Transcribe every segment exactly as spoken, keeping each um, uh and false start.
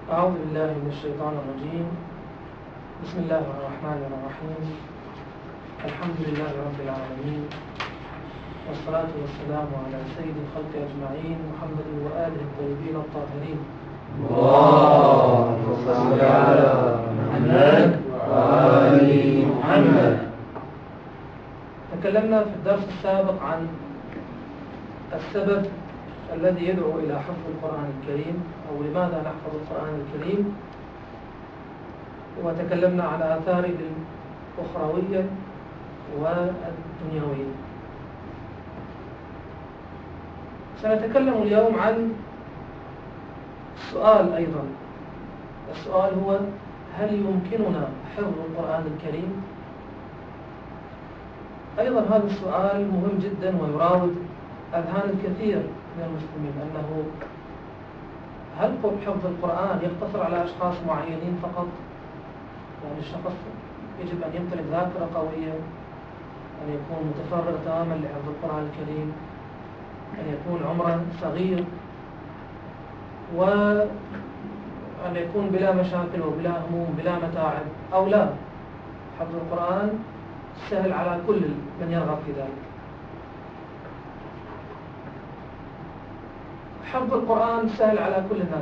أعوذ بالله من الشيطان الرجيم. بسم الله الرحمن الرحيم. الحمد لله رب العالمين، والصلاة والسلام على سيد الخلق أجمعين محمد وآله الطيبين الطاهرين. اللهم صل على محمد وآل محمد. تكلمنا في الدرس السابق عن السبب الذي يدعو إلى حفظ القرآن الكريم، أو لماذا نحفظ القرآن الكريم، وتكلمنا على آثاره الأخروية والدنيوية. سنتكلم اليوم عن سؤال أيضا. السؤال هو: هل يمكننا حفظ القرآن الكريم؟ أيضا هذا السؤال مهم جدا ويراود أذهان الكثير من المسلمين، أنه هل حفظ القرآن يقتصر على أشخاص معينين فقط؟ يعني الشخص يجب أن يمتلك ذاكرة قوية، أن يكون متفرغ تماما لحفظ القرآن الكريم، أن يكون عمره صغير، وأن يكون بلا مشاكل وبلا هموم بلا متاعب، أو لا، حفظ القرآن سهل على كل من يرغب في ذلك. حفظ القرآن سهل على كل الناس.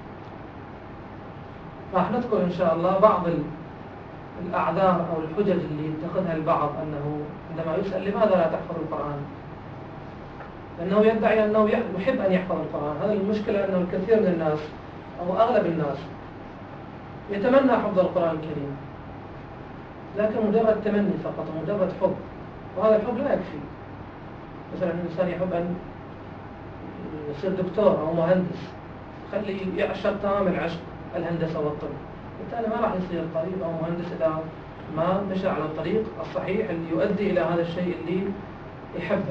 راح نذكر إن شاء الله بعض الأعذار أو الحجج اللي يتخذها البعض، أنه عندما يسأل لماذا لا تحفظ القرآن، لأنه يدعي أنه يحب أن يحفظ القرآن. هذا المشكلة، أنه الكثير من الناس أو أغلب الناس يتمنى حفظ القرآن الكريم، لكن مجرد تمني فقط ومجرد حب، وهذا الحب لا يكفي. مثلا الإنسان يحب أن يصير دكتور أو مهندس، خلي يعشق تمام العشق الهندسة والطب، بالتالي ما راح يصير طبيب أو مهندس إذا ما مشى على الطريق الصحيح اللي يؤدي إلى هذا الشيء اللي يحبه.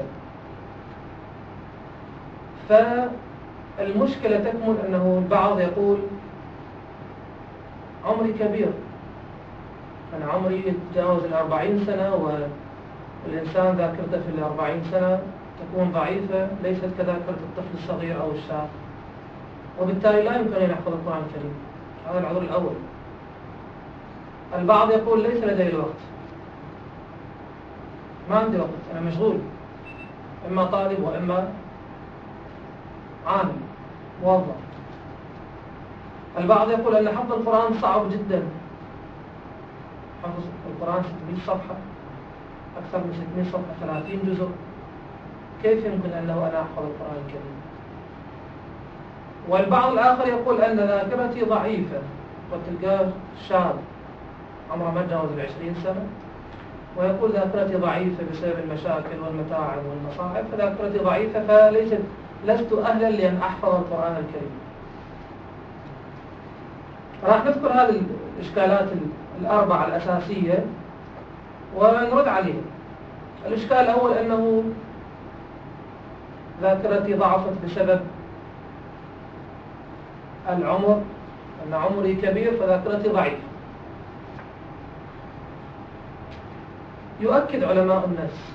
فالمشكلة تكمن أنه البعض يقول: عمري كبير، أنا عمري يتجاوز الأربعين سنة، والإنسان ذاكرته في الأربعين سنة تكون ضعيفة، ليست كذاكرة الطفل الصغير أو الشاب، وبالتالي لا يمكن أن يحفظ القرآن الكريم. هذا العذر الأول. البعض يقول: ليس لدي الوقت، ما عندي وقت، أنا مشغول، إما طالب وإما عامل موظف. البعض يقول أن حفظ القرآن صعب جدا، حفظ القرآن ستمائة صفحة، أكثر من ستمائة صفحة، ثلاثين جزء، كيف يمكن أنه أنا أحفظ القرآن الكريم؟ والبعض الآخر يقول أن ذاكرتي ضعيفة، وتلقاه شاب عمره ما تجاوز العشرين سنة ويقول ذاكرتي ضعيفة بسبب المشاكل والمتاعب والمصاعب، فذاكرتي ضعيفة، فليست لست أهلا لأن أحفظ القرآن الكريم. راح نذكر هذه الإشكالات الأربعة الأساسية ونرد عليها. الإشكال الأول أنه ذاكرتي ضعفت بسبب العمر، أن عمري كبير فذاكرتي ضعيفة. يؤكد علماء النفس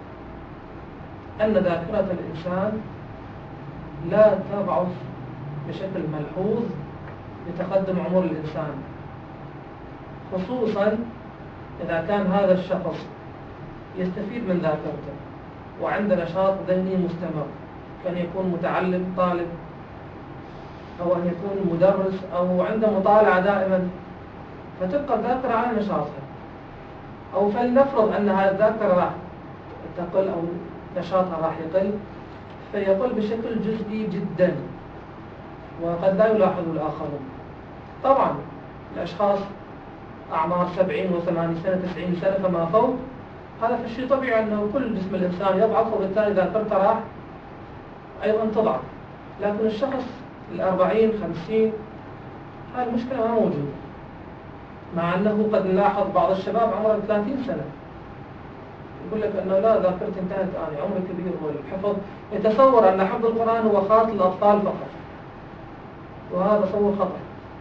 أن ذاكرة الإنسان لا تضعف بشكل ملحوظ بتقدم عمر الإنسان، خصوصا إذا كان هذا الشخص يستفيد من ذاكرته وعنده نشاط ذهني مستمر، كان يكون متعلم طالب، أو أن يكون مدرس، أو عنده مطالعة دائما، فتبقى الذاكرة على نشاطها. أو فلنفرض أن هذه الذاكرة راح تقل أو نشاطها راح يقل، فيقل بشكل جزئي جدا وقد لا يلاحظ الآخرون. طبعا الأشخاص أعمار سبعين وثمانين سنة تسعين سنة فما فوق، هذا في الشيء طبيعي أنه كل جسم الإنسان يضعف، وبالتالي ذاكرته راح أيضا تضعف. لكن الشخص الأربعين خمسين هذه المشكلة ما موجودة، مع أنه قد نلاحظ بعض الشباب عمره ثلاثين سنة يقول لك أنه لا، ذاكرتي انتهت، أنا عمري كبير، والحفظ يتصور أن حفظ القرآن هو خاص للأطفال فقط، وهذا تصور خطأ.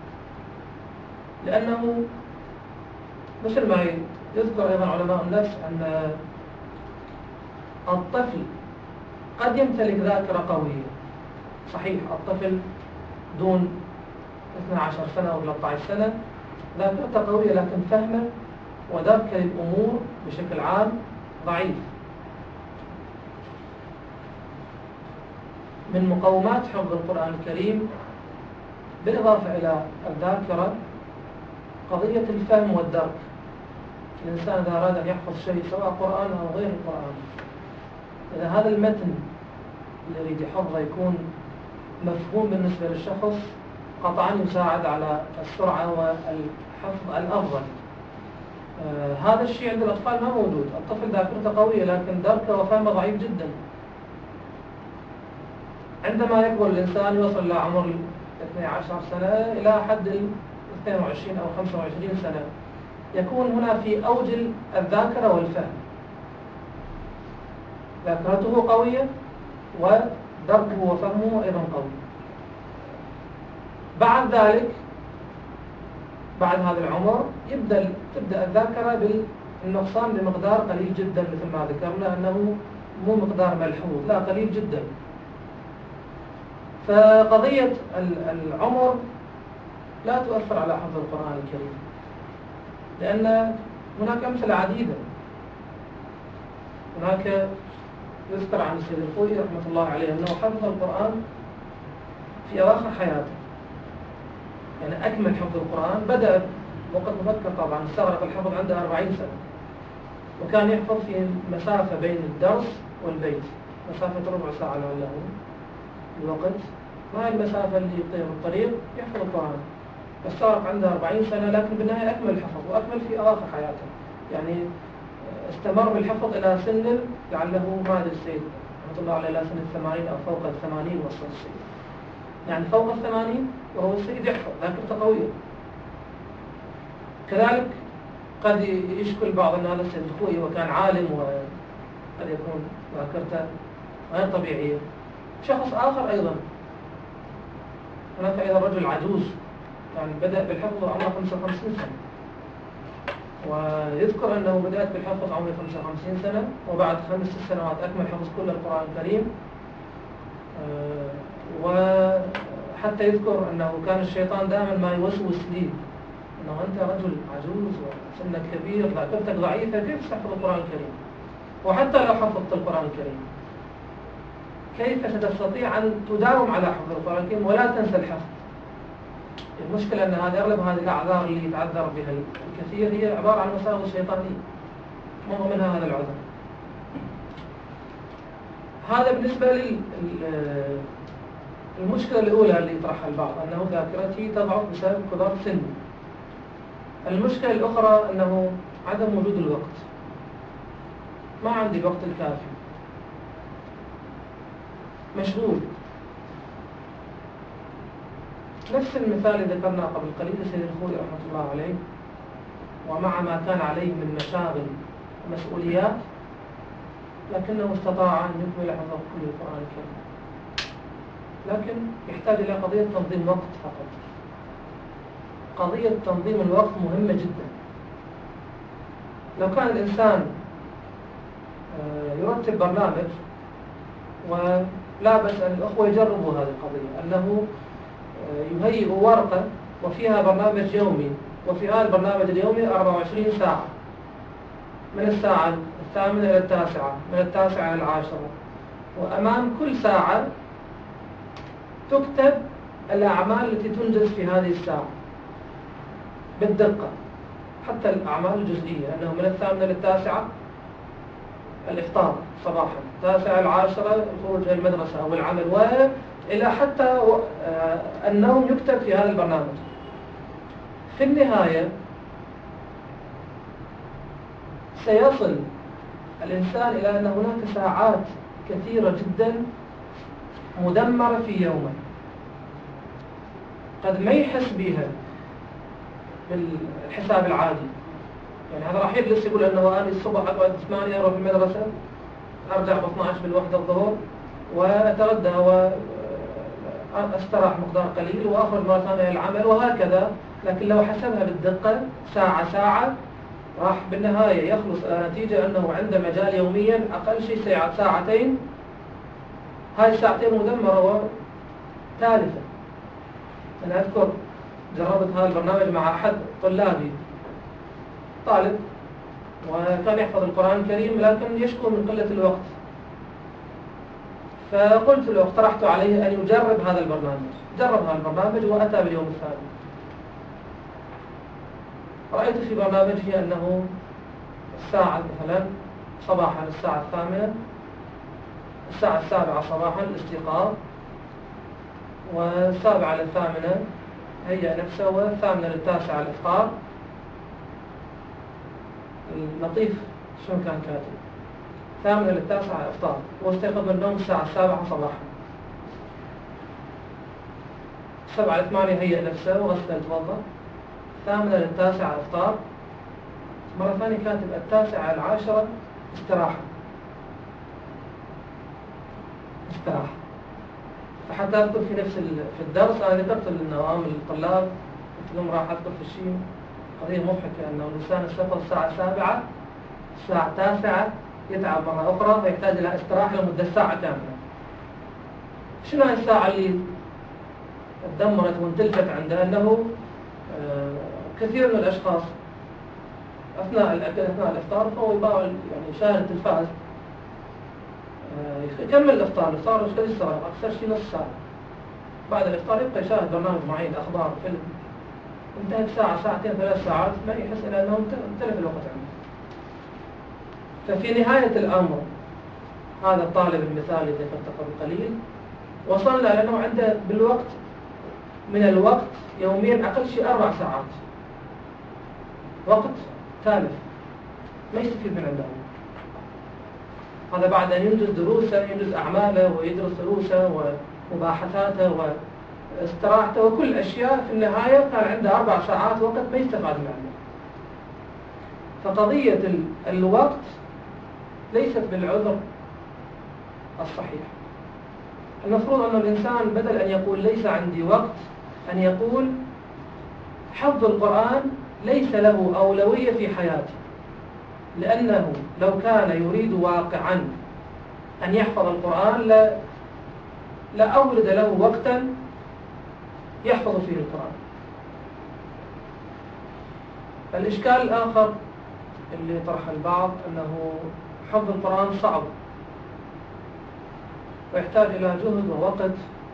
لأنه مثل ما يذكر أيضا علماء النفس أن الطفل قد يمتلك ذاكرة قوية، صحيح الطفل دون اثنتي عشرة سنة أو ثلاثة عشر سنة، ذاكرته قوية لكن فهمه ودرك الأمور بشكل عام ضعيف. من مقومات حفظ القرآن الكريم بالإضافة إلى الذاكرة قضية الفهم والدرك. الإنسان إذا أراد أن يحفظ شيء سواء قرآن أو غير القرآن، إذا هذا المتن اللي يريد يحفظه يكون مفهوم بالنسبة للشخص، قطعا يساعد على السرعة والحفظ الأفضل. آه هذا الشيء عند الأطفال ما موجود. الطفل ذاكرته قوية لكن دركه وفهمه ضعيف جدا. عندما يكبر الإنسان يوصل إلى عمر اثنتي عشرة سنة إلى حد اثنين وعشرين أو خمسة وعشرين سنة، يكون هنا في أوج الذاكرة والفهم. ذاكرته قوية ودركه وفهمه أيضا قوي. بعد ذلك بعد هذا العمر يبدأ تبدأ الذاكرة بالنقصان بمقدار قليل جدا، مثل ما ذكرنا أنه مو مقدار ملحوظ، لا قليل جدا. فقضية العمر لا تؤثر على حفظ القرآن الكريم، لأن هناك أمثلة عديدة. هناك يذكر عن السيد الخوئي رحمة الله عليه أنه حفظ القرآن في أواخر حياته، يعني أكمل حفظ القرآن بدأ وقت مبكر طبعا، استغرق الحفظ عنده أربعين سنة، وكان يحفظ في مسافة بين الدرس والبيت، مسافة ربع ساعة لعله الوقت، ما هي المسافة اللي يطير الطريق يحفظ القرآن. استغرق عنده أربعين سنة، لكن بالنهاية أكمل الحفظ وأكمل في أواخر حياته، يعني استمر بالحفظ إلى سن لعله ما أدري السيد رحمة الله عليه إلى سن الثمانين أو فوق الثمانين وصل السيد، يعني فوق الثمانين وهو السيد يحفظ، ذاكرته قوية. كذلك قد يشكل بعض الناس السيد الخوئي وكان عالم وقد يكون ذاكرته غير طبيعية. شخص آخر أيضا، هناك أيضا رجل عجوز يعني بدأ بالحفظ وعمره خمسة وخمسين سنة، ويذكر أنه بدأت بالحفظ عمره خمسة وخمسين سنة، وبعد خمس سنوات أكمل حفظ كل القرآن الكريم. وحتى يذكر أنه كان الشيطان دائما ما يوسوس لي أنه أنت رجل عجوز وسنك كبير ذاكرتك ضعيفة، كيف تحفظ القرآن الكريم؟ وحتى لو حفظت القرآن الكريم كيف ستستطيع أن تداوم على حفظ القرآن الكريم ولا تنسى الحفظ؟ المشكلة أن هذه أغلب هذه الأعذار اللي يتعذر بها الكثير هي عبارة عن وساوس شيطانية، مو منها هذا العذر. هذا بالنسبة للمشكلة الأولى اللي يطرحها البعض، أنه ذاكرتي تضعف بسبب كبر سن. المشكلة الأخرى أنه عدم وجود الوقت، ما عندي الوقت الكافي، مشغول. نفس المثال اللي ذكرنا قبل قليل السيد الخوئي رحمة الله عليه، ومع ما كان عليه من مشاغل ومسؤوليات لكنه استطاع أن يكمل حفظ كل القرآن الكريم، لكن يحتاج إلى قضية تنظيم وقت فقط. قضية تنظيم الوقت مهمة جدا. لو كان الإنسان يرتب برنامج، ولا بس أن الأخوة يجربوا هذه القضية، أنه يهيئ ورقة وفيها برنامج يومي، وفي هذا البرنامج اليومي أربعة وعشرين ساعة، من الساعة الثامنة إلى التاسعة، من التاسعة إلى العاشرة، وأمام كل ساعة تكتب الأعمال التي تنجز في هذه الساعة بالدقة، حتى الأعمال الجزئية، أنه من الثامنة للتاسعة الإفطار صباحا، التاسعة العاشرة الخروج إلى المدرسة أو العمل، وإلى حتى النوم يكتب في هذا البرنامج. في النهاية سيصل الإنسان إلى أن هناك ساعات كثيرة جدا مدمرة في يومه، قد ما يحس بها بالحساب العادي. يعني هذا راح يجلس يقول أنه أنا الصبح أقعد ثمانية أروح المدرسة، أرجع ب اثني عشر بالوحدة الظهر، وأتغدى وأستراح مقدار قليل وأخرج مرة ثانية العمل، وهكذا. لكن لو حسبها بالدقة ساعة ساعة راح بالنهاية يخلص إلى نتيجة أنه عنده مجال يوميا أقل شيء ساعة ساعتين، هاي الساعتين مدمرة وتالفة. أنا أذكر جربت هذا البرنامج مع أحد طلابي، طالب وكان يحفظ القرآن الكريم لكن يشكو من قلة الوقت، فقلت له اقترحت عليه أن يجرب هذا البرنامج. جرب هذا البرنامج وأتى باليوم الثاني. رأيت في برنامجه أنه الساعة مثلا صباحا الساعة الثامنة، الساعة السابعة صباحا الاستيقاظ، والسابعة للثامنة هيئ نفسه، والثامنة للتاسعة الإفطار. اللطيف شو كان كاتب؟ ثامنة للتاسعة إفطار، واستيقظ من النوم الساعة السابعة صباحا. سبعة لثمانية هيئ نفسه وغسل توضأ. ثامنة للتاسعة إفطار. مرة ثانية كاتب التاسعة العاشرة استراحة استراحة. فحتى أذكر في نفس في الدرس أنا ذكرت للنوام الطلاب، قلت لهم راح أذكر في الشيء قضية مضحكة أنه الإنسان السفر الساعة السابعة الساعة التاسعة يتعب مرة أخرى فيحتاج إلى استراحة لمدة ساعة كاملة. شنو هاي الساعة اللي تدمرت وانتلفت عنده؟ أنه كثير من الأشخاص أثناء الأكل أثناء الإفطار فهو يباع يعني يشاهد التلفاز، يكمل الإفطار الإفطار مش قد يصير أكثر شيء نص ساعة. بعد الإفطار يبقى يشاهد برنامج معين، أخبار، فيلم، انتهت ساعة ساعتين ثلاث ساعات ما يحس إلى أنه انتلف الوقت عنده. ففي نهاية الأمر هذا الطالب المثالي اللي ذكرته قبل قليل وصلنا لأنه عنده بالوقت من الوقت يوميا أقل شيء أربع ساعات وقت تالف ما يستفيد من عنده. هذا بعد أن ينجز دروسه، ينجز أعماله ويدرس دروسه ومباحثاته واستراحته وكل أشياء، في النهاية كان عنده أربع ساعات وقت ما يستفاد منه. فقضية الوقت ليست بالعذر الصحيح. المفروض أن الإنسان بدل أن يقول ليس عندي وقت أن يقول حفظ القرآن ليس له أولوية في حياتي، لأنه لو كان يريد واقعا أن يحفظ القرآن لا لأولد له وقتا يحفظ فيه القرآن. الإشكال الآخر اللي طرح البعض أنه حفظ القرآن صعب ويحتاج إلى جهد ووقت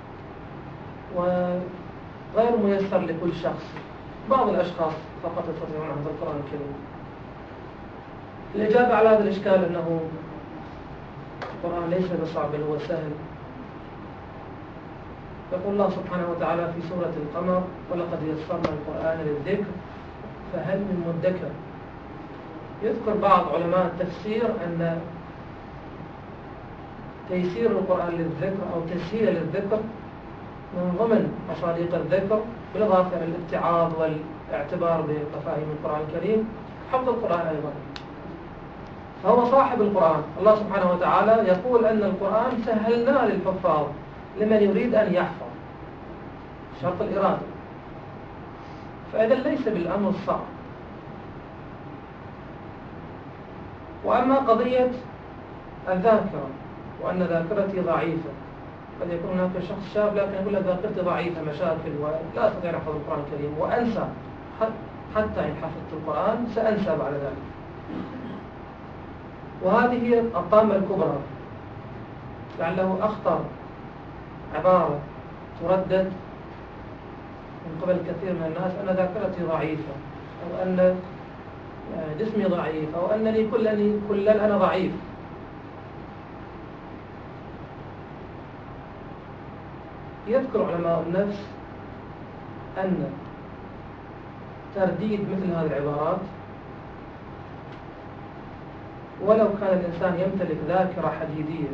وغير ميسر لكل شخص، بعض الأشخاص فقط يستطيعون حفظ القرآن الكريم. الإجابة على هذا الإشكال أنه القرآن ليس بصعب بل هو سهل. يقول الله سبحانه وتعالى في سورة القمر: ولقد يسرنا القرآن للذكر فهل من مدكر. يذكر بعض علماء التفسير أن تيسير القرآن للذكر أو تسهيل للذكر من ضمن مصادق الذكر بالإضافة إلى الاتعاظ والاعتبار بمفاهيم القرآن الكريم حفظ القرآن أيضا. فهو صاحب القرآن. الله سبحانه وتعالى يقول أن القرآن سهلناه للحفاظ لمن يريد أن يحفظ، شرط الإرادة. فإذا ليس بالأمر الصعب. وأما قضية الذاكرة وأن ذاكرتي ضعيفة، قد يكون هناك شخص شاب لكن يقول لك ذاكرتي ضعيفة مشاكل ولا أستطيع أن أحفظ القرآن الكريم وأنسى، حتى إن حفظت القرآن سأنسى بعد ذلك. وهذه هي الطامة الكبرى، لعله أخطر عبارة تردد من قبل كثير من الناس: أن ذاكرتي ضعيفة، أو أن جسمي ضعيف، أو أنني كلني كلا أنا ضعيف. يذكر علماء النفس أن ترديد مثل هذه العبارات ولو كان الإنسان يمتلك ذاكرة حديدية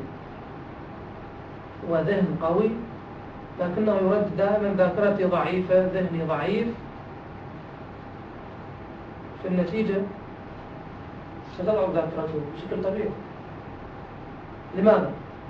وذهن قوي، لكنه يرد دائما ذاكرتي ضعيفة، ذهني ضعيف، في النتيجة ستضعف ذاكرته بشكل طبيعي. لماذا؟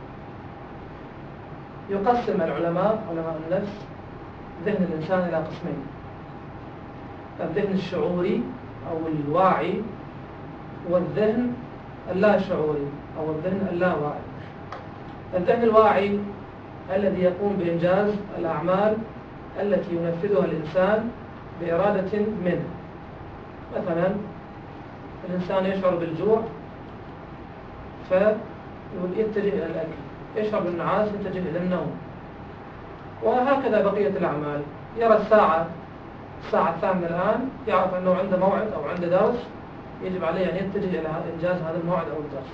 يقسم العلماء علماء النفس ذهن الإنسان إلى قسمين: الذهن الشعوري أو الواعي، والذهن اللا شعوري أو الذهن اللاواعي. الذهن الواعي الذي يقوم بإنجاز الأعمال التي ينفذها الإنسان بإرادة منه. مثلا الإنسان يشعر بالجوع فيتجه إلى الأكل، يشعر بالنعاس يتجه إلى النوم، وهكذا بقية الأعمال. يرى الساعة الساعة الثامنة الآن، يعرف أنه عنده موعد أو عنده درس، يجب عليه أن يتجه إلى إنجاز هذا الموعد أو الدرس.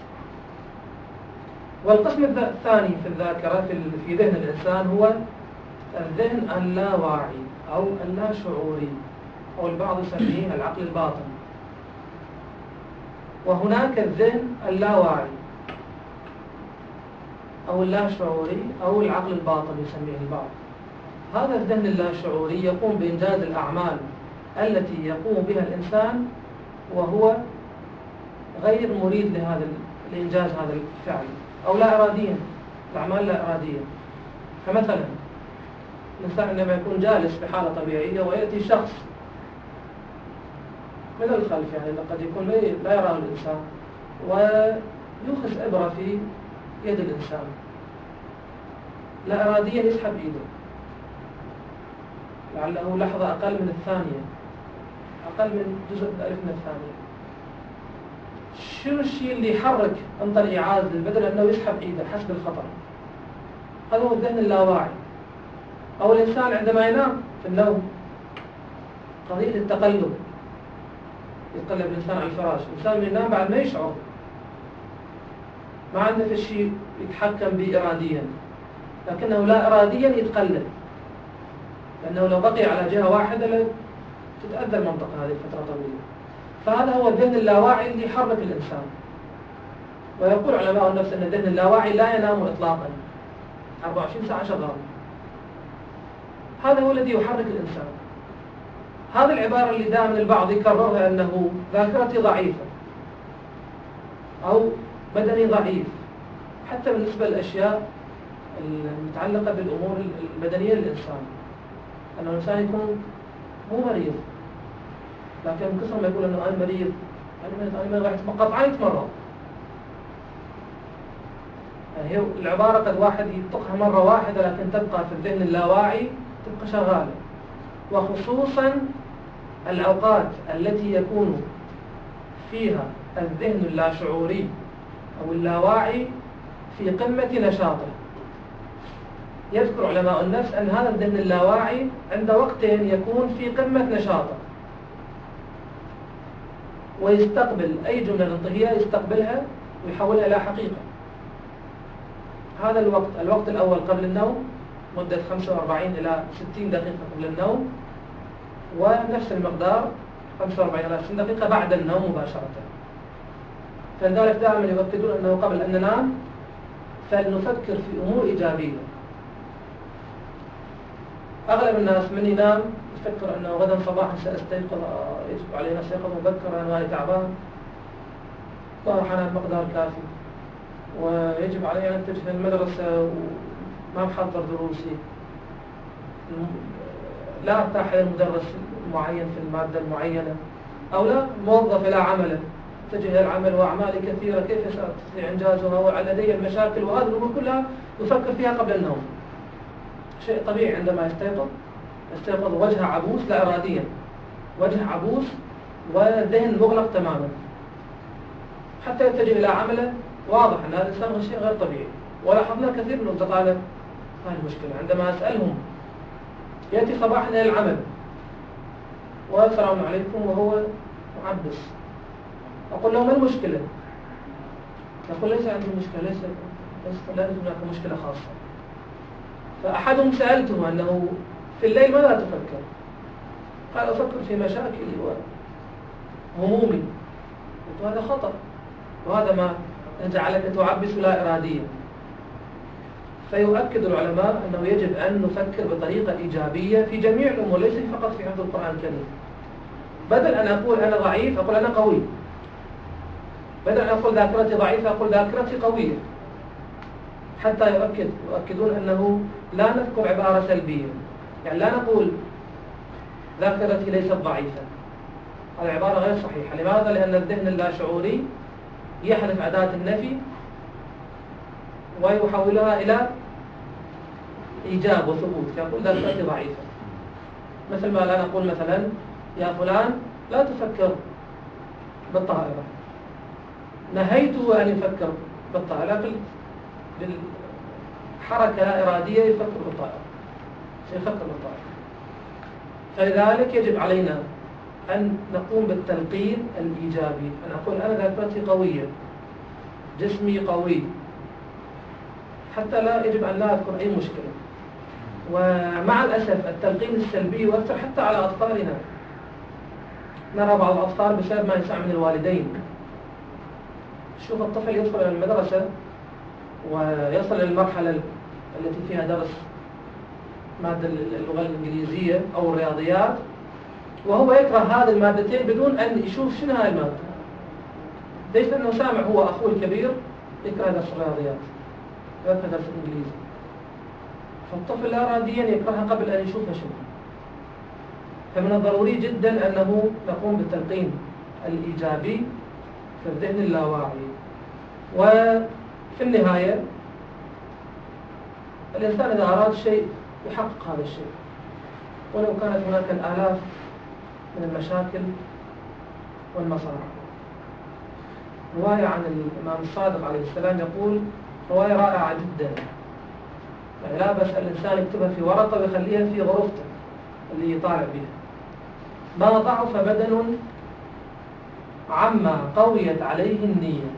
والقسم الثاني في الذاكرة في ذهن الإنسان هو الذهن اللاواعي أو اللاشعوري، أو البعض يسميه العقل الباطن. وهناك الذهن اللاواعي أو اللاشعوري أو العقل الباطن يسميه البعض. هذا الذهن اللاشعوري يقوم بإنجاز الأعمال التي يقوم بها الإنسان وهو غير مريد لهذا لإنجاز هذا الفعل، أو لا إراديا، الأعمال لا إرادية. فمثلا الإنسان عندما يكون جالس بحالة طبيعية ويأتي شخص من الخلف، يعني قد يكون لا يراه الإنسان، ويخص إبرة في يد الإنسان، لا إراديا يسحب إيده، لعله لحظة أقل من الثانية، أقل من جزء الألف من الثانية. شنو الشيء اللي يحرك انطر إيعاز للبدن أنه يسحب إيده حسب الخطر؟ هذا هو الذهن اللاواعي. أو الإنسان عندما ينام في النوم، قضية التقلب، يتقلب الإنسان على الفراش، الإنسان ينام بعد ما يشعر، ما عنده في شيء يتحكم به إراديا، لكنه لا إراديا يتقلب، لأنه لو بقي على جهة واحدة تتأذى المنطقة هذه فترة طويلة. فهذا هو الذهن اللاواعي اللي يحرك الإنسان. ويقول علماء النفس أن الذهن اللاواعي لا ينام إطلاقا، أربعة وعشرين ساعة شغال. هذا هو الذي يحرك الإنسان. هذه العبارة اللي دائما البعض يكررها أنه ذاكرتي ضعيفة أو بدني ضعيف، حتى بالنسبة للأشياء المتعلقة بالأمور البدنية للإنسان، أنه الإنسان يكون مو مريض، لكن كثر ما يقول أنه أنا مريض، أنا مريض، فقط عن يتمرض. يعني هي العبارة قد واحد يطقها مرة واحدة، لكن تبقى في الذهن اللاواعي، تبقى شغالة. وخصوصا الأوقات التي يكون فيها الذهن اللاشعوري أو اللاواعي في قمة نشاطه. يذكر علماء النفس أن هذا الذهن اللاواعي عند وقتين يكون في قمة نشاطه، ويستقبل أي جملة ننطقية يستقبلها ويحولها إلى حقيقة. هذا الوقت، الوقت الأول قبل النوم، مدة خمسة وأربعين إلى ستين دقيقة قبل النوم، ونفس المقدار خمسة وأربعين إلى ستين دقيقة بعد النوم مباشرة. فلذلك دائما يؤكدون أنه قبل أن ننام فلنفكر في أمور إيجابية. أغلب الناس من ينام يفكر أنه غدا صباحا سأستيقظ، يجب علي أن أستيقظ مبكرا، أنا تعبان، راح أنام مقدار كافي، ويجب علي أن أتجه للمدرسة وما محضر دروسي، لا أرتاح إلى المدرس معين في المادة المعينة، أو لا موظف إلى عمله، أتجه إلى العمل وأعمالي كثيرة، كيف سأستطيع إنجازها، ولدي المشاكل، وهذه الأمور كلها يفكر فيها قبل النوم. شيء طبيعي عندما يستيقظ، يستيقظ وجهه عبوس لا إراديا، وجه عبوس والذهن مغلق تماما، حتى يتجه إلى عمله. واضح أن هذا الإنسان شيء غير طبيعي. ولاحظنا كثير من الطلبة هذه المشكلة، عندما أسألهم يأتي صباحا إلى العمل والسلام عليكم وهو معبس، أقول له ما المشكلة؟ يقول ليس عندي مشكلة، ليس لا يوجد هناك مشكلة خاصة. فأحدهم سألته أنه في الليل ماذا تفكر؟ قال أفكر في مشاكلي وهمومي. قلت هذا خطأ، وهذا ما جعلك تعبس لا إراديا. فيؤكد العلماء أنه يجب أن نفكر بطريقة إيجابية في جميع الأمور، ليس فقط في حفظ القرآن الكريم. بدل أن أقول أنا ضعيف أقول أنا قوي، بدل أن أقول ذاكرتي ضعيفة أقول ذاكرتي قوية، حتى يؤكد يؤكدون أنه لا نذكر عبارة سلبية. يعني لا نقول ذاكرتي ليست ضعيفة، هذه عبارة غير صحيحة. لماذا؟ لأن الذهن اللاشعوري يحذف أداة النفي ويحولها إلى إيجاب وثبوت، يقول ذاكرتي ضعيفة. مثل ما الآن أقول مثلا يا فلان لا تفكر بالطائرة، نهيته أن يفكر بالطائرة، بالحركة لا إرادية يفكر بالطائرة، سيفكر بالطائرة. فلذلك يجب علينا أن نقوم بالتلقين الإيجابي، أن أقول أنا ذاكرتي قوية، جسمي قوي، حتى لا يجب أن لا أذكر أي مشكلة. ومع الأسف التلقين السلبي يؤثر حتى على أطفالنا. نرى بعض الأطفال بسبب ما يسمع من الوالدين، شوف الطفل يدخل إلى المدرسة ويصل إلى المرحلة التي فيها درس مادة اللغة الإنجليزية أو الرياضيات، وهو يكره هذه المادتين بدون أن يشوف شنو هاي المادة. ليش؟ لأنه سامع هو أخوه الكبير يكره درس الرياضيات، يكره درس الإنجليزي، فالطفل لا إراديا يكرهها قبل أن يشوفها شنو. فمن الضروري جدا أنه نقوم بالتلقين الإيجابي في الذهن اللاواعي. وفي النهاية الإنسان إذا أراد شيء يحقق هذا الشيء، ولو كانت هناك الآلاف من المشاكل والمصاعب. رواية عن الإمام الصادق عليه السلام يقول رواية رائعة جدا، يعني لا بس الإنسان يكتبها في ورقة ويخليها في غرفته اللي يطالع بها. ما ضعف بدن عما قويت عليه النية،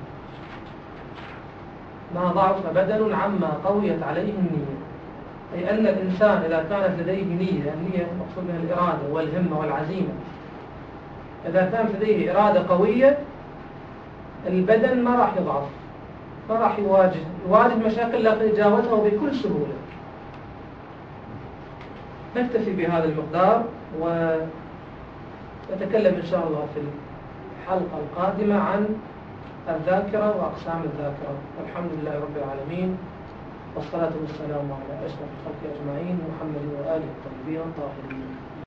ما ضعف بدن عما قويت عليه النية، أي أن الإنسان إذا كانت لديه نية، النية مقصود بها الإرادة والهمة والعزيمة، إذا كانت لديه إرادة قوية البدن ما راح يضعف، ما راح يواجه يواجه مشاكل لكن يتجاوزها بكل سهولة. نكتفي بهذا المقدار ونتكلم إن شاء الله في الحلقة القادمة عن الذاكرة وأقسام الذاكرة. والحمد لله رب العالمين، والصلاة والسلام على أشرف الخلق أجمعين، محمد وآله الطيبين الطاهرين.